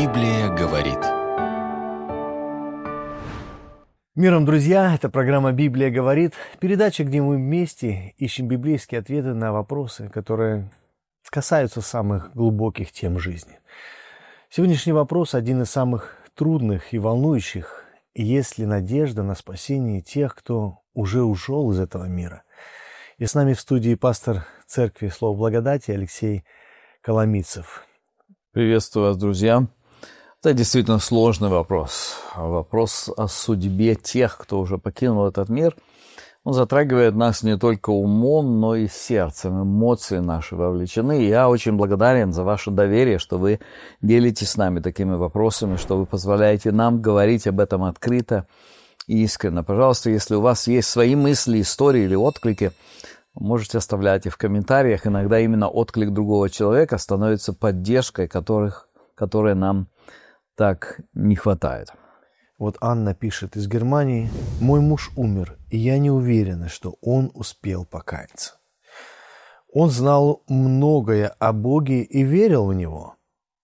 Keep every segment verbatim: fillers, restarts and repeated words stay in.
Библия говорит. Миром, друзья! Это программа «Библия говорит». Передача, где мы вместе ищем библейские ответы на вопросы, которые касаются самых глубоких тем жизни. Сегодняшний вопрос один из самых трудных и волнующих. Есть ли надежда на спасение тех, кто уже ушел из этого мира? И с нами в студии пастор церкви Слово Благодати Алексей Коломийцев. Приветствую вас, друзья. Это действительно сложный вопрос. Вопрос о судьбе тех, кто уже покинул этот мир. Он затрагивает нас не только умом, но и сердцем. Эмоции наши вовлечены. Я очень благодарен за ваше доверие, что вы делитесь с нами такими вопросами, что вы позволяете нам говорить об этом открыто и искренне. Пожалуйста, если у вас есть свои мысли, истории или отклики, можете оставлять их в комментариях. Иногда именно отклик другого человека становится поддержкой, которых, которой нам так не хватает. Вот Анна пишет из Германии: «Мой муж умер, и я не уверена, что он успел покаяться. Он знал многое о Боге и верил в Него.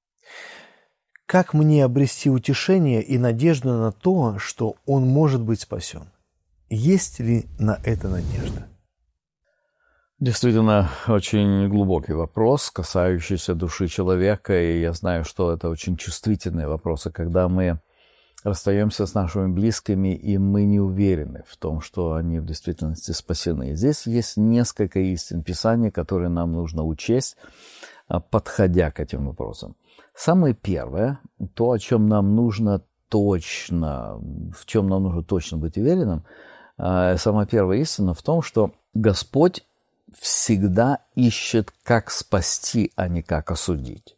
Как мне обрести утешение и надежду на то, что он может быть спасен? Есть ли на это надежда?» Действительно, очень глубокий вопрос, касающийся души человека, и я знаю, что это очень чувствительные вопросы, когда мы расстаемся с нашими близкими, и мы не уверены в том, что они в действительности спасены. И здесь есть несколько истин Писания, которые нам нужно учесть, подходя к этим вопросам. Самое первое, то, о чем нам нужно точно, в чем нам нужно точно быть уверенным, самая первая истина в том, что Господь всегда ищет, как спасти, а не как осудить.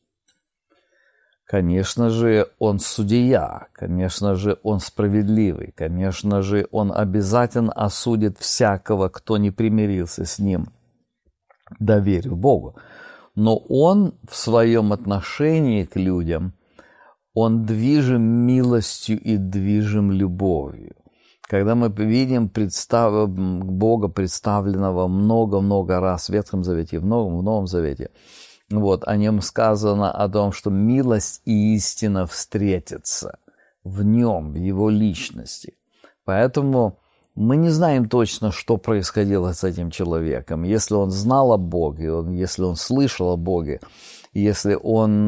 Конечно же, Он судья, конечно же, Он справедливый, конечно же, Он обязательно осудит всякого, кто не примирился с Ним, доверив Богу. Но Он в своем отношении к людям, Он движим милостью и движим любовью. Когда мы видим представ... Бога, представленного много-много раз в Ветхом Завете, в Новом, в Новом Завете, вот, о Нем сказано о том, что милость и истина встретятся в Нем, в Его личности. Поэтому мы не знаем точно, что происходило с этим человеком. Если он знал о Боге, если он слышал о Боге, если он,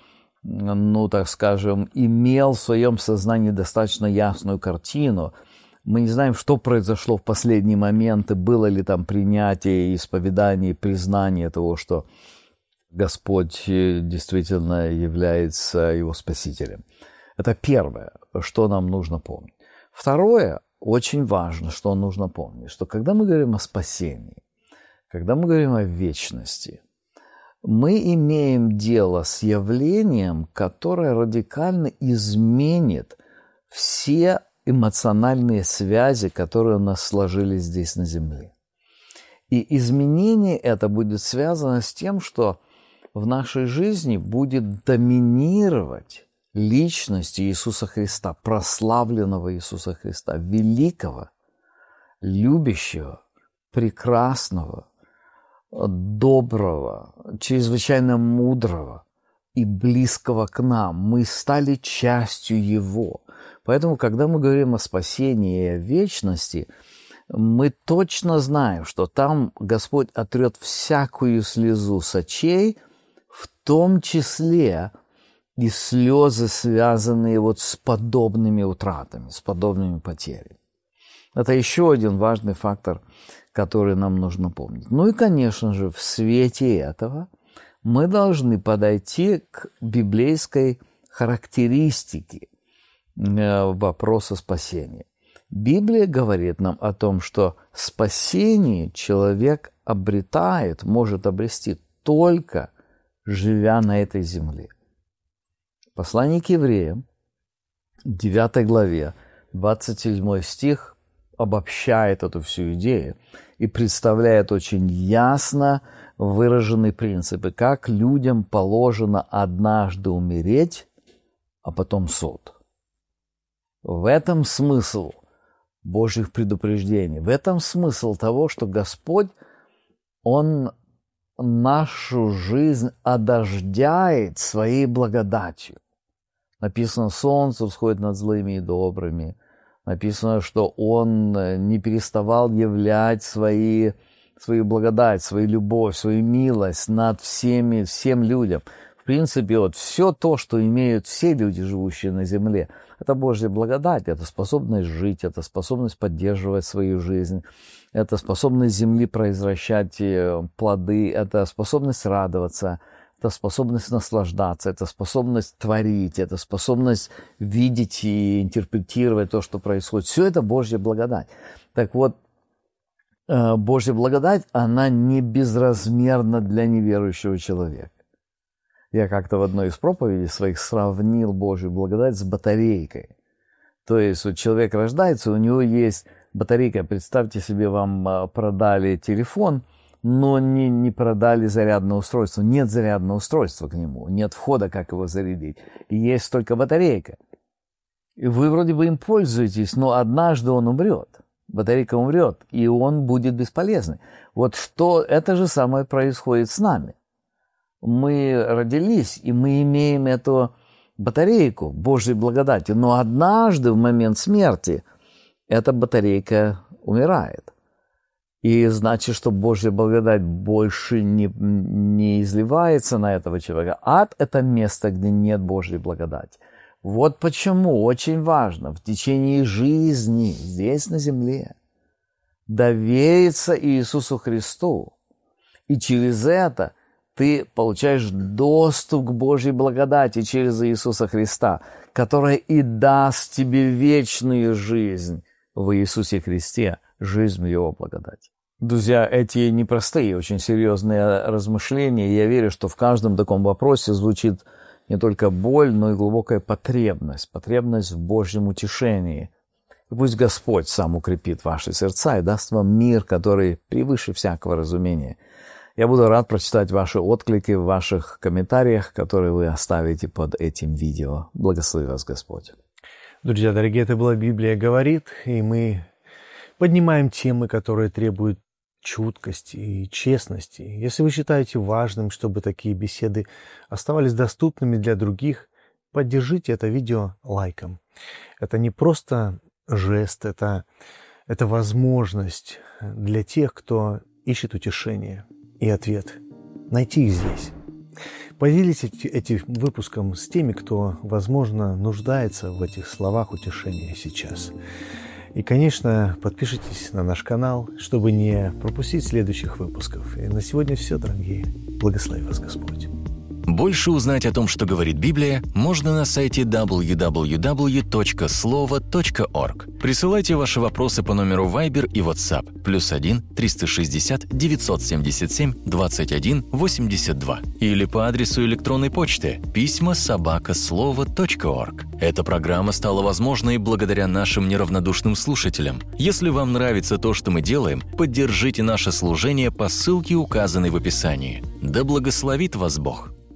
ну, так скажем, имел в своем сознании достаточно ясную картину, мы не знаем, что произошло в последние моменты, было ли там принятие, исповедание, признание того, что Господь действительно является его спасителем. Это первое, что нам нужно помнить. Второе, очень важно, что нужно помнить, что когда мы говорим о спасении, когда мы говорим о вечности, мы имеем дело с явлением, которое радикально изменит все эмоциональные связи, которые у нас сложились здесь на земле. И изменение это будет связано с тем, что в нашей жизни будет доминировать личность Иисуса Христа, прославленного Иисуса Христа, великого, любящего, прекрасного, доброго, чрезвычайно мудрого и близкого к нам. Мы стали частью Его. Поэтому, когда мы говорим о спасении и о вечности, мы точно знаем, что там Господь отрет всякую слезу с очей, в том числе и слезы, связанные вот с подобными утратами, с подобными потерями. Это еще один важный фактор, который нам нужно помнить. Ну и, конечно же, в свете этого мы должны подойти к библейской характеристике вопроса спасения. Библия говорит нам о том, что спасение человек обретает, может обрести только живя на этой земле. Послание к евреям, девятой главе, двадцать седьмой стих, обобщает эту всю идею и представляет очень ясно выраженные принципы, как людям положено однажды умереть, а потом суд. В этом смысл Божьих предупреждений, в этом смысл того, что Господь, Он нашу жизнь одождяет своей благодатью. Написано, солнце всходит над злыми и добрыми. Написано, что Он не переставал являть свои, свою благодать, свою любовь, свою милость над всеми, всем людям. В принципе, вот все то, что имеют все люди, живущие на земле, это Божья благодать, это способность жить, это способность поддерживать свою жизнь, это способность земли произвращать плоды, это способность радоваться, это способность наслаждаться, это способность творить, это способность видеть и интерпретировать то, что происходит. Все это Божья благодать. Так вот, Божья благодать, она не безразмерна для неверующего человека. Я как-то в одной из проповедей своих сравнил Божью благодать с батарейкой. То есть вот человек рождается, у него есть батарейка. Представьте себе, вам продали телефон, но не, не продали зарядное устройство. Нет зарядного устройства к нему, нет входа, как его зарядить. И есть только батарейка. И вы вроде бы им пользуетесь, но однажды он умрет. Батарейка умрет, и он будет бесполезный. Вот что это же самое происходит с нами. Мы родились, и мы имеем эту батарейку Божьей благодати, но однажды в момент смерти эта батарейка умирает. И значит, что Божья благодать больше не, не изливается на этого человека. Ад – это место, где нет Божьей благодати. Вот почему очень важно в течение жизни здесь на земле довериться Иисусу Христу. И через это ты получаешь доступ к Божьей благодати через Иисуса Христа, которая и даст тебе вечную жизнь в Иисусе Христе, жизнь в Его благодати. Друзья, эти непростые, очень серьезные размышления. Я верю, что в каждом таком вопросе звучит не только боль, но и глубокая потребность, потребность в Божьем утешении. И пусть Господь сам укрепит ваши сердца и даст вам мир, который превыше всякого разумения. Я буду рад прочитать ваши отклики в ваших комментариях, которые вы оставите под этим видео. Благослови вас Господь. Друзья, дорогие, это была «Библия говорит», и мы поднимаем темы, которые требуют чуткости и честности. Если вы считаете важным, чтобы такие беседы оставались доступными для других, поддержите это видео лайком. Это не просто жест, это, это возможность для тех, кто ищет утешение и ответ. Найти их здесь. Поделитесь этим выпуском с теми, кто, возможно, нуждается в этих словах утешения сейчас. И, конечно, подпишитесь на наш канал, чтобы не пропустить следующих выпусков. И на сегодня все, дорогие. Благослови вас Господь. Больше узнать о том, что говорит Библия, можно на сайте дабл ю дабл ю дабл ю точка слово точка орг. Присылайте ваши вопросы по номеру Viber и WhatsApp плюс один триста шестьдесят девятьсот семьдесят семь двадцать один восемьдесят два или по адресу электронной почты письма собака слово точка орг. Эта программа стала возможной благодаря нашим неравнодушным слушателям. Если вам нравится то, что мы делаем, поддержите наше служение по ссылке, указанной в описании. Да благословит вас Бог!